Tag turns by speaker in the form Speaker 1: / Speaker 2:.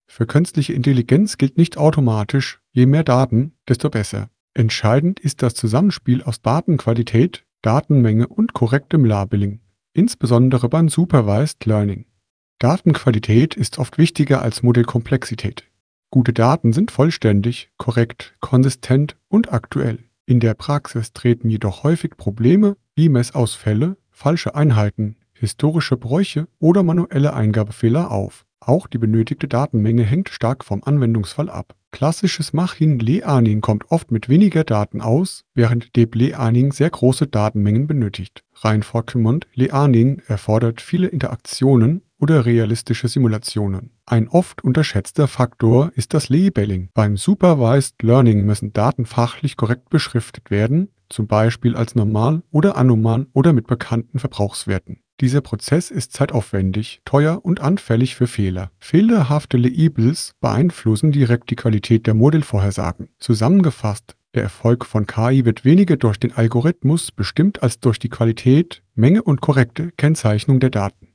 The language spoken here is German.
Speaker 1: Für künstliche Intelligenz gilt nicht automatisch, je mehr Daten, desto besser. Entscheidend ist das Zusammenspiel aus Datenqualität, Datenmenge und korrektem Labeling, insbesondere beim Supervised Learning. Datenqualität ist oft wichtiger als Modellkomplexität. Gute Daten sind vollständig, korrekt, konsistent und aktuell. In der Praxis treten jedoch häufig Probleme wie Messausfälle, falsche Einheiten, historische Bräuche oder manuelle Eingabefehler auf. Auch die benötigte Datenmenge hängt stark vom Anwendungsfall ab. Klassisches Machine Learning kommt oft mit weniger Daten aus, während Deep Learning sehr große Datenmengen benötigt. Reinforcement Learning erfordert viele Interaktionen oder realistische Simulationen. Ein oft unterschätzter Faktor ist das Labeling. Beim Supervised Learning müssen Daten fachlich korrekt beschriftet werden, zum Beispiel als normal oder anomal oder mit bekannten Verbrauchswerten. Dieser Prozess ist zeitaufwendig, teuer und anfällig für Fehler. Fehlerhafte Labels beeinflussen direkt die Qualität der Modellvorhersagen. Zusammengefasst: Der Erfolg von KI wird weniger durch den Algorithmus bestimmt als durch die Qualität, Menge und korrekte Kennzeichnung der Daten.